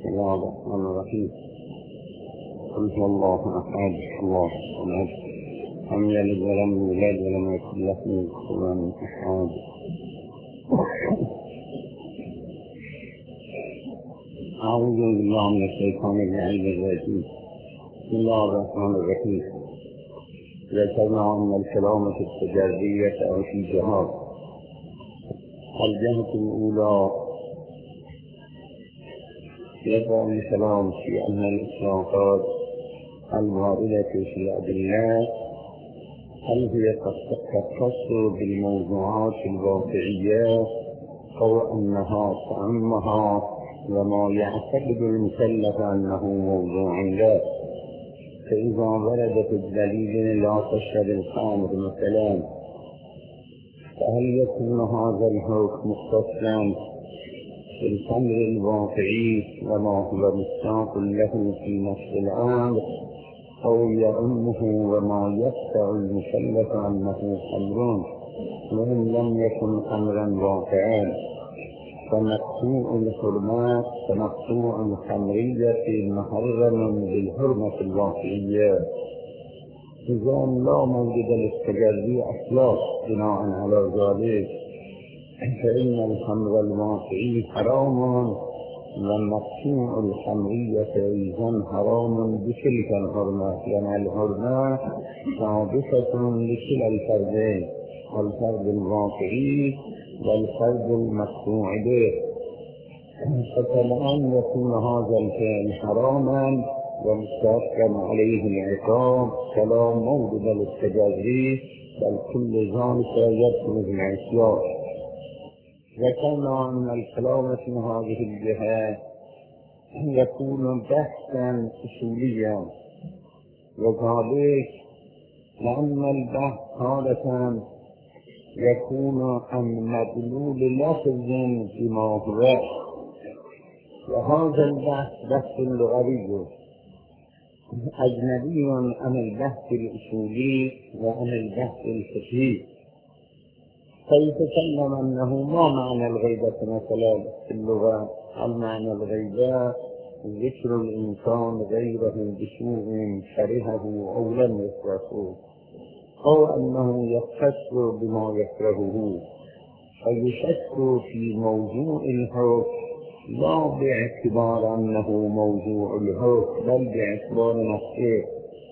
بسم الله الرحمن الرحيم. قل هو الله أحد الله الصمد لم يلد ولم يولد ولم يكن له كفوا أحد. أعوذ بالله من الشيطان الرجيم. بسم الله الرحمن الرحيم. ذكرنا أن الكلام في التجربية أو في جهاد. الجهة الأولى يبقى الكلام في أن الإطلاقات الواردة في الأدلة هل هي تختص بالموضوعات الواقعية أو أنها تعمها وما يعتقد المكلف أنه موضوع له. فإذا وردت الدليل لا تشرب الخمر مثلا، فهل يكون هذا الحكم مختصا بالخمر الواقعي وما هو مستاق له في نفس الأمر، أو يعمه وما يدفع المكلف أنه خمر وإن لم يكن أمرا واقعا؟ فمقطوع الحرمات كمقطوع الخمرية محرم بالحرمة الواقعية، إذا لا موجد للتجري أصلا. بناء على ذلك فإن الخمر الواقعي حرام ومقطوع الخمرية أيضا حرام بتلك الحرمة، لأن الحرمة ثابتة لكلا الفردين، الفرد الواقعي والفرد المقطوع به. فطبعا يكون هذا الفعل حراما ومستحكم عليه العقاب فلا موجب للتجري، بل كل ذلك يدخل بالعصيان. ذكرنا أن الكلام في هذه الجهة يكون بحثا أصوليا، وذلك لأن البحث عادة يكون عن مدلول لفظ بما هو، وهذا البحث بحث لغوي أجنبي عن البحث الأصولي وعن البحث الفقهي. فيتكلم أنه ما معنى الغيبة مثلا في اللغة؟ المعنى الغيبة ذكر الإنسان غيره بسوء كرهه أو لم يكرهه، أو أنه يختص بما يكرهه، فيشك في موضوع الحكم لا باعتبار أنه موضوع الحكم بل باعتبار نفسه.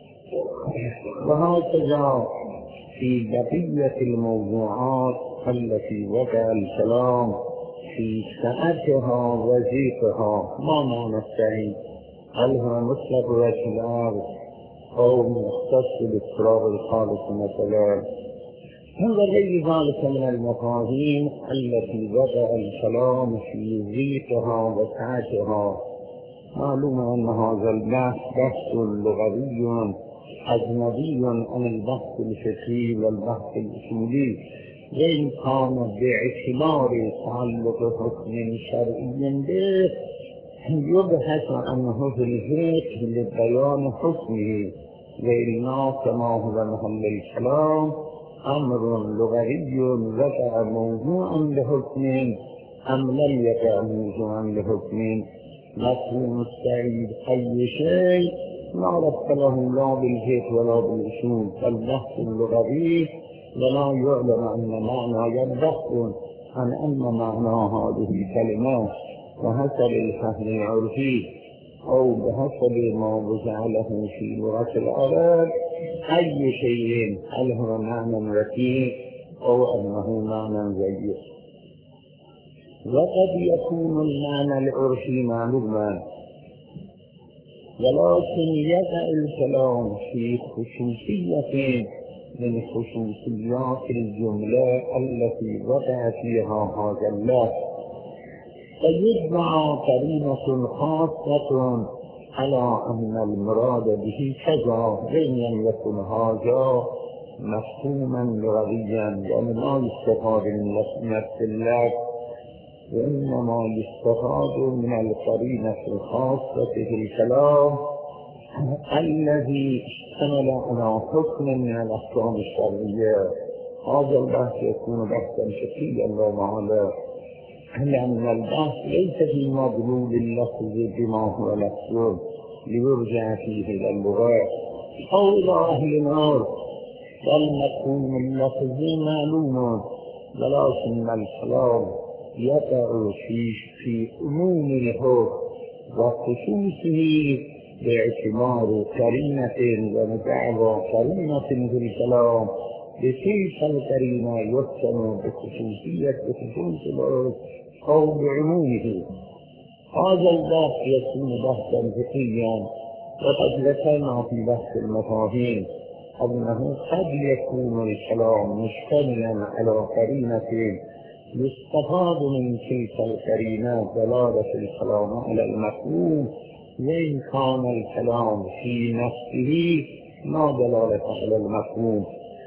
وهكذا في بقية الموضوعات التي وقع الكلام في سعتها وزيفها. ما معنى السعي؟ هل هو مطلق وجه الأرض أو مختص باضطراب الخالق مثلا؟ هذا غير ذلك من المفاهيم التي وقع الكلام في زيفها وسعتها. معلوم أن هذا البحث بحث لغوي أجنبي عن البحث الفقهي والبحث الأصولي، وإن كان باعتبار تعلق حكم شرعي به يبحث عنه في الفقه لبيان حكمه، وإلا كما هو محل الكلام أمر لغوي وقع موضوعا لحكم أم لم يقع موضوعا لحكم. مفهوم السعيد أي شيء لا ربط له لا بالفقه ولا بالأصول، فالبحث اللغوي ولا يعلم أن معنى يبحث عن أن معنى هذه الكلمات بحسب الفهم العرفي أو بحسب ما وضع له في لغة العرب أي شيء، هل هو معنى ركيك أو أنه معنى جيد. وقد يكون المعنى العرفي معلوما، ولكن يقع الكلام في خصوصية من خصوصيات الجملة التي وقع فيها هذا اللفظ، فيجمع قرينة خاصة على أن المراد به كذا، وإن يكن هذا مفهوما لغويا ولا يستفاد من نفس اللفظ، وإنما يستفاد من القرينة الخاصة في الكلام الذي اشتمل على حكم من الأحكام الشرعية. هذا البحث يكون بحثا شكيا لا معالى. لأن البحث ليس في مدلول اللفظ بما هو لفظ ليرجع فيه إلى اللغات أو إلى أهل النار، بل مفهوم اللفظ معلوم، ولكن الكلام يقع في عموم الحكم وخصوصه باعتبار قرينة ومدعوى قرينة في الكلام، بتلك القرينة يحكم بخصوصية خصوص الحكم أو بعمومه. هذا البحث يكون بحثا فقهيا، وقد ذكرنا في بحث المفاهيم أنه قد يكون الكلام مشتملا على قرينة يستفاد من تلك القرينة دلالة الكلام على المفهوم، وإن كان الكلام في نفسه ما دلالة على المفهوم.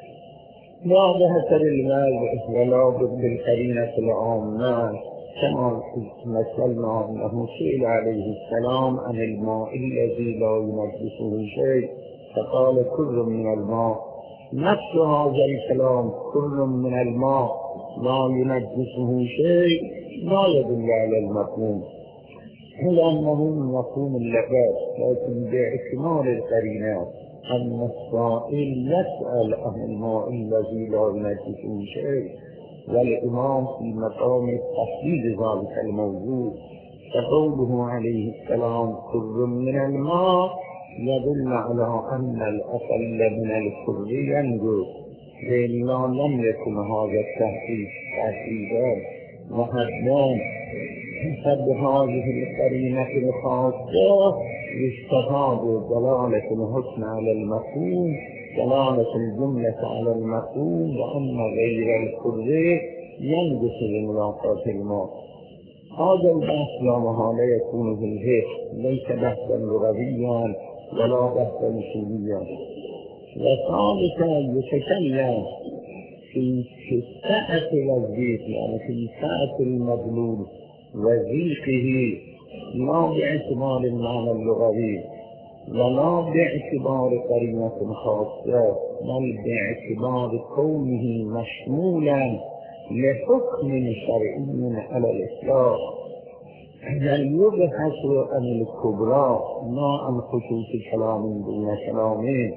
لا بحث للمال ولا بالقرينة العامة، كما مثلنا أنه سئل عليه السلام عن الماء الذي لا ينجسه شيء فقال كل من الماء، نفس هذا الكلام كل من الماء لا ينجسه شيء لا يدل على المفهوم، لأنه من مفهوم اللغات، لكن باعتبار القرينات أن السائل يسأل عن الماء الذي لا ينجسه شيء، والإمام في مقام تحديد ذلك الموضوع، فقوله عليه السلام كل من الماء يدل على أن الأقل من الكل ينجس، إلا لم يكن هذا التحديد تحديدا وحدان، فبهذه القرينة الخاصة يستفاد دلالة الحكم على المفهوم، دلالة الجملة على المفهوم، وأن غير الكل ينجس بملاقاة الماء. هذا البحث لا محالة يكون في الفقه، ليس بحثا لغويا ولا بحثا اصوليا. وثالثا يتكلم في سعة الوظيف، يعني في سعة المدلول وظيفه، لا باعتبار المعنى اللغوي ولا باعتبار قرينة خاصة، بل باعتبار كونه مشمولا لحكم شرعي على الإطلاق، بل يبحث عن الكبرى لا عن خصوص كلام دون كلامين.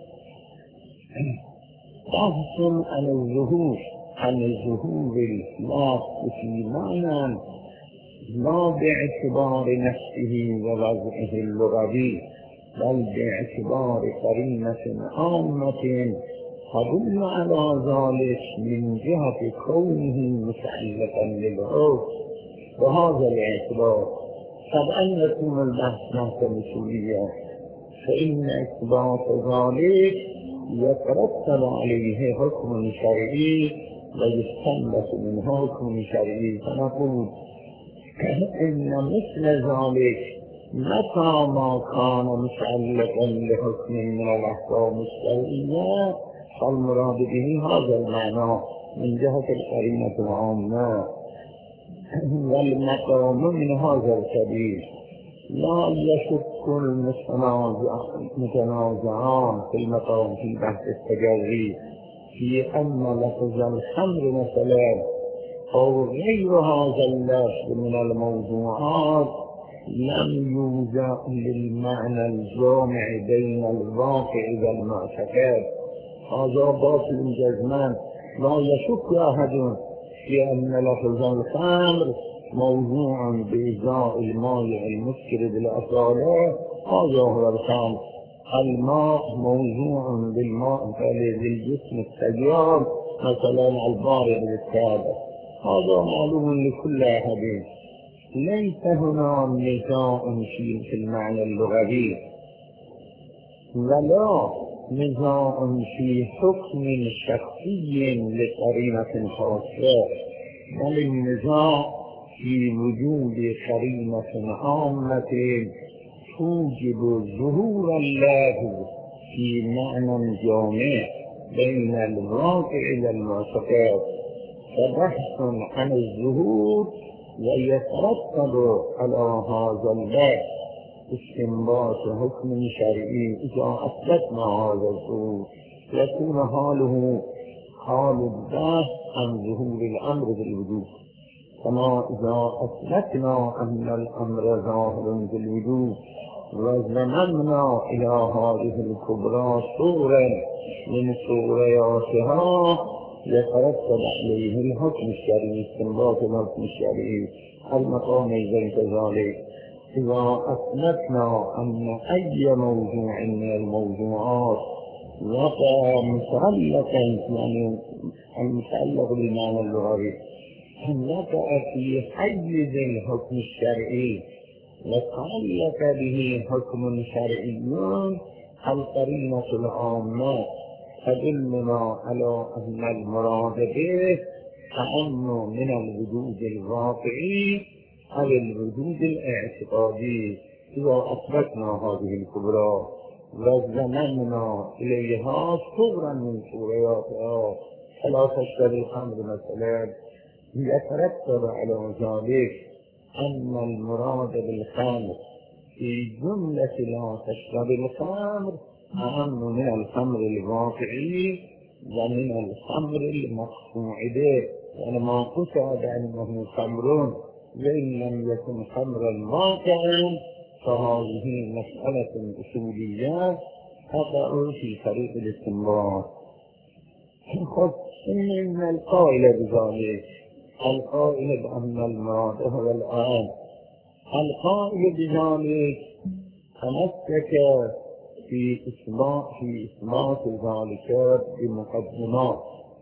بحث عن الظهور الإطلاق في معنى لا باعتبار نفسه ووضعه اللغوي، بل باعتبار قرينة عامة تدل على ذلك من جهة كونه متعلقا للعرف. وهذا الاعتبار طبعا يكون البحث بحثا اصوليا، فإن إثبات ذلك يترتب عليه حكم شرعي ويستنبط من حكم شرعي، فنقول إن مثل ذلك متى ما كان متعلقا بحكم من الأحكام الشرعية فالمراد به هذا المعنى من جهة القرينة العامة، والمقام من هذا الكبير. لا يشك المتنازعان في المقام في بحث التجري في أن لفظ الخمر مثلا أو غير هذا اللفظ من الموضوعات لم يوجد للمعنى الجامع بين الواقع والمعتقد. هذا باطل جزما، لا يشك أحد في أن لفظ الخمر موضوع بإزاء المائع المسكر بالأصالة، هذا هو الخمر. الماء موضوع بالماء للجسم السيار مثلا البارد بالتابع، هذا معلوم لكل أحد. ليس هنا نزاع في المعنى اللغوي ولا نزاع في حكم شخصي لقرينة خاصة، بل النزاع في وجود قرينة عامة توجب ظهور الله في معنى جامع بين الواقع والمعتقد، فبحث عن الظهور ويترتب على هذا البحث استنباط حكم شرعي. إذا أثبتنا هذا الظهور يكون حاله حال البحث عن ظهور الأمر بالوجود، كما إذا أثبتنا أن الأمر ظاهر بالوجود وزممنا إلى هذه الكبرى صورا من صورياتها يترتب عليه الحكم الشرعي، استنباط الحكم الشرعي. المقام أيضا كذلك إذا أثبتنا أن أي موضوع من الموضوعات وقع متعلقا، يعني المتعلق بالمعنى اللغوي، وقع في حيز الحكم الشرعي وتعلق به حكم شرعي، القرينة العامة تدلنا على أن المراد به تأمن من الوجود الواقعي أو الوجود الاعتقادي. إذا أثبتنا هذه الكبرى وزممنا إليها صورا من صورياتها فلا تشتري الأمر مثلا، يترتب على ذلك أن المراد بالخمر في جملة لا تشرب الخمر أهم من الخمر الواقعي ومن الخمر المقصود به، يعني ما قصد أنه خمر وإن لم يكن خمرا واقعا فهذه مسألة أصولية تقع في طريق الاستنباط. خذ إن القائل بذلك، القائل بأن المراد هو الآن، القائل بذلك تمسك في إثبات ذلك بمقدمات،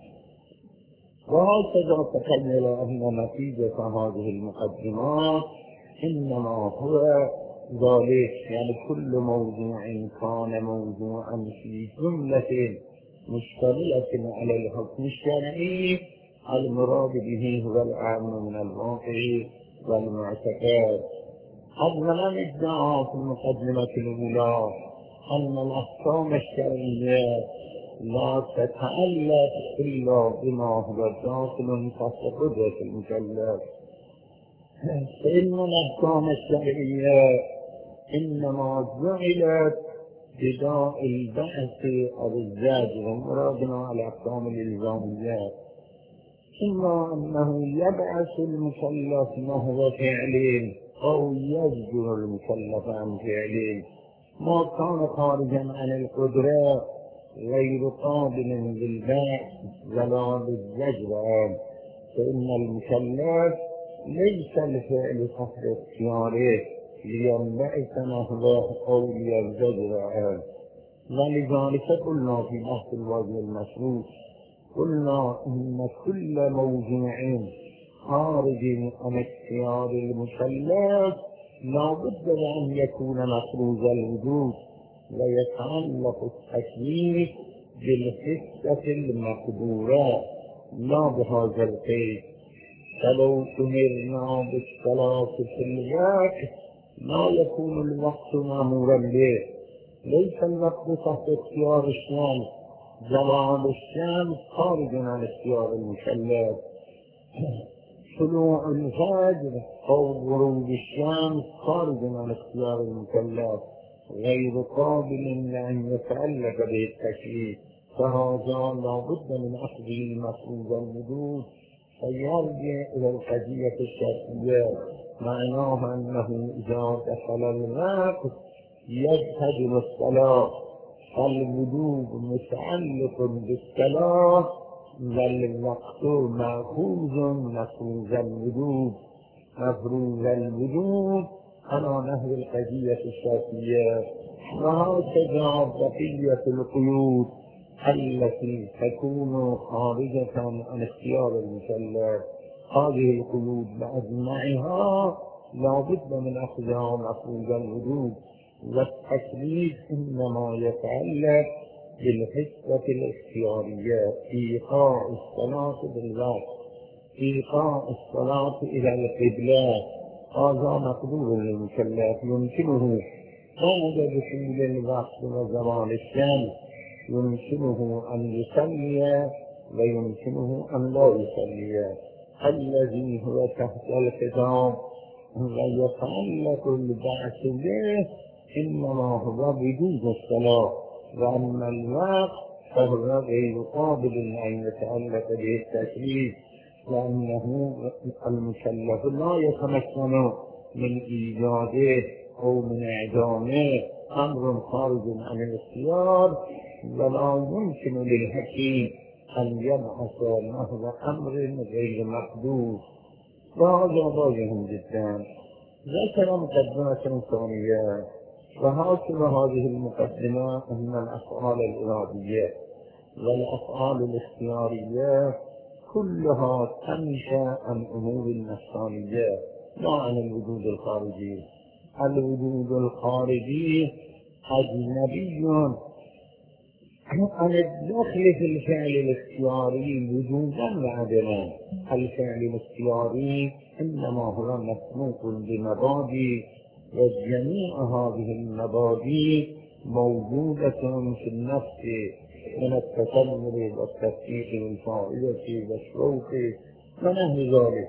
وهكذا تخيل أن نتيجة هذه المقدمات إنما هو ذلك، يعني كل موضوع كان موضوعا في جملة مشتملة على الحكم الشرعي المراد به هو العام من الواقع والمعتقد. أولا ادعى في المقدمة الأولى أن الأحكام الشرعية لا تتعلق إلا بما هو داخل تحت قدرة المكلف، فإن الأحكام الشرعية إنما جعلت بداء البعث أو الزاد، ومرادنا على الأحكام الإلزامية، إما أنه يبعث المكلف نحو فعل أو يزجر المكلف عن فعل. ما كان خارجا عن القدرة غير قابل للبعث ولا للزجر عنه، فإن المكلف ليس الفعل تحت اختياره لينبعث نحوه أو ليزجر عنه. ولذلك قلنا في بحث الوجه المشروط، قلنا إن كل موضوع خارج عن اختيار المكلف لا بد أن يكون مفروض الوجود، ويتعلق التكليف بالحسة المقدورة لا بهذا القيد. فلو أمرنا بالصلاة في الوقت لا يكون الوقت مأمورا به، ليس الوقت تحت اختيار الشمس، زوال الشمس خارج عن اختيار المكلف، طلوع الفجر أو غروب الشمس خارج عن اختيار المكلف، غير قابل لأن يتعلق به التكليف، فهذا لا بد من أخذه مفروض الوجود. فيرجع إلى القضية الشرعية، معناها أنه إذا دخل الوقت يجتهد الصلاة، فالوجود متعلق بالصلاة والوقت مأخوذ مفروض الوجود، مفروض الوجود على نحو القضية الشرعية. وهكذا بقية القيود التي تكون خارجة عن اختيار المكلف، هذه القيود بأجمعها لا بد من أخذها مفروض الوجود. والتكليف إنما يتعلق بالحسة الاختيارية، إيقاع الصلاة بالوقت، إيقاع الصلاة إلى القبلة، هذا مقدور للمكلف، يمكنه بعد دخول الوقت وزوال الشمس يمكنه أن يصلي ويمكنه أن لا يصلي. الذي هو تحت الكتاب ويتعلق البعث به إنما هو وجود الصلاة، وأما الوقت فهو غير قابل أن يتعلق به التكليف، لأنه المكلف لا يتمكن من إيجاده أو من إعدامه، أمر خارج عن الاختيار، ولا يمكن للحكيم أن يبحث نحو أمر غير محدود. وهذا واضح جدا. ذكر مقدمة ثانية، وحاصل هذه المقدمة أن الأفعال الإرادية والأفعال الاختيارية كلها تنشأ عن أمور نفسانية لا عن الوجود الخارجي. الوجود الخارجي أجنبي عن الدخل في الفعل الاختياري وجودا وعدما. الفعل الاختياري إنما هو مسبوق بمبادئ، وجميع هذه المبادئ موجودة في النفس من التكبر والتفكير والفائدة والشوق ونحو ذلك.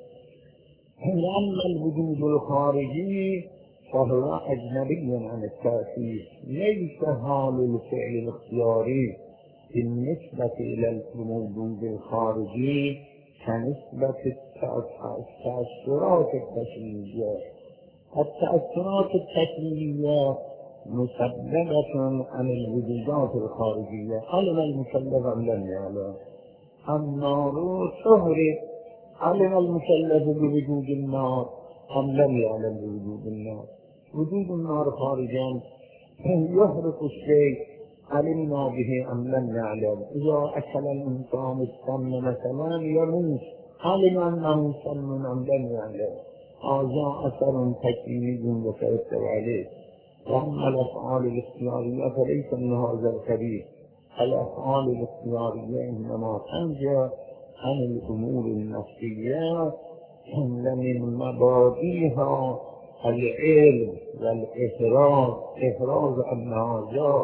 أما الوجود الخارجي فهو أجنبي عن التأثير، ليس حال الفعل الاختياري بالنسبة إلى الموجود الخارجي كنسبة التأثرات التكوينية. التأثرات التكوينية مسببة عن الوجودات الخارجية. علم المكلف أم لم يعلم؟ النار تهرب. علم المكلف بوجود النار أم لم يعلم بوجود النار؟ وجود النار خارجا يحرق الشيء، علمنا به أم لم نعلم؟ إذا أكل الإنسان السم مثلا يموت، علم أنه سم أم لم يعلم؟ هذا أثر تكويني وسيطر عليه. وأما الأفعال الاختيارية فليس من هذا القبيل. الأفعال الاختيارية إنما تنجى عن الأمور النفسية من مبادئها العلم والإفراز. إفراز أن هذا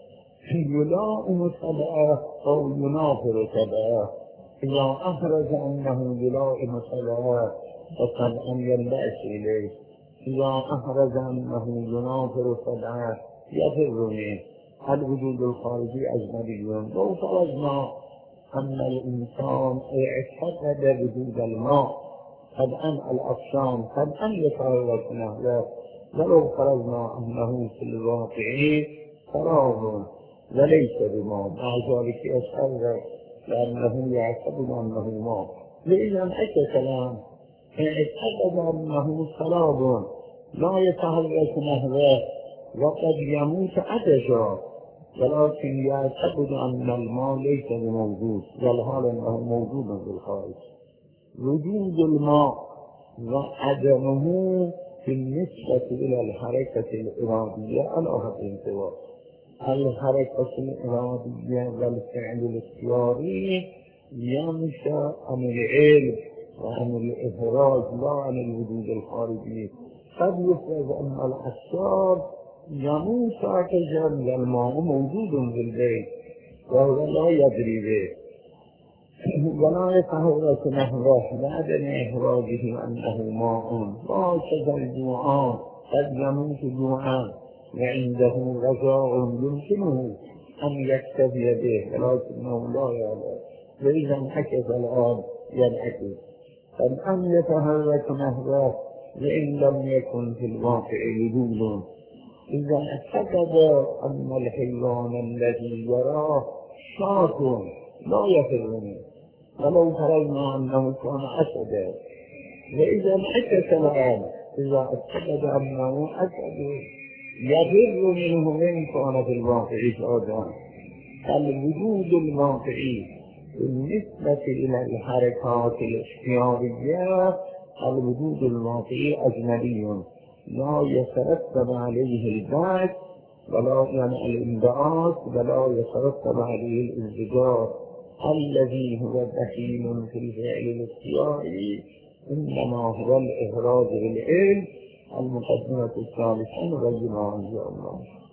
يلائم تبعه أو ينافر تبعه. إذا أفرز أنه يلائم تبعه فطبعا ينبعث إليه، إذا أفرز أنه ينافر تبعه يفر منه. الوجود الخارجي أجنبي. لو فرضنا أن الإنسان اعتقد وجود الماء طبعا الأجسام طبعا يتحرك نحوه، ولو فرضنا أنه في الواقع فراغ وليس بماء، مع ذلك يتحرك لأنه يعتقد أنه ماء. لإذا أي كلام اعتقد أنه سراب لا يتحرك نحوه وقد يموت عطشا، ولكن يعتقد أن الماء ليس بموجود والحال أنه موجود في الخارج. وجود الماء وعدمه بالنسبة إلى الحركة الإرادية على هذا الانطباق. الحركة الإرادية والفعل الاختياري ينشأ عن العلم وعن الإفراز لا عن الوجود الخارجي. قد يفرض أن الأشجار يموت عطشا والماء موجود في البيت وهو لا يدري به ولا يتحرك نحوه بعدم إخراجه أنه ماء. وهكذا الجوعان قد يموت جوعان وعنده غذاء يمكنه أن يكتفي به ولكنه لا يعلم، فإذا انعكس الآن ينعكس. أن يتحرك نحوه وإن لم يكن في الواقع وجود. إذا اعتقد أن الحيوان الذي يراه شاة لا يفر منه ولو فرضنا أنه كان أسدا، وإذا انعكس الآن إذا اعتقد أنه أسد يفر منه وإن كان في الواقع شاة. الوجود الواقعي بالنسبة إلى الحركات الاختيارية الوجود الواقعي أجنبي لا يترتب عليه البعث ولا يعني الانبعاث ولا يترتب عليه الانفجار. الذي هو دخيل في الفعل الاختياري إنما هو الإفراز بالعلم. المقدمة الثالثة نبينها إن شاء الله.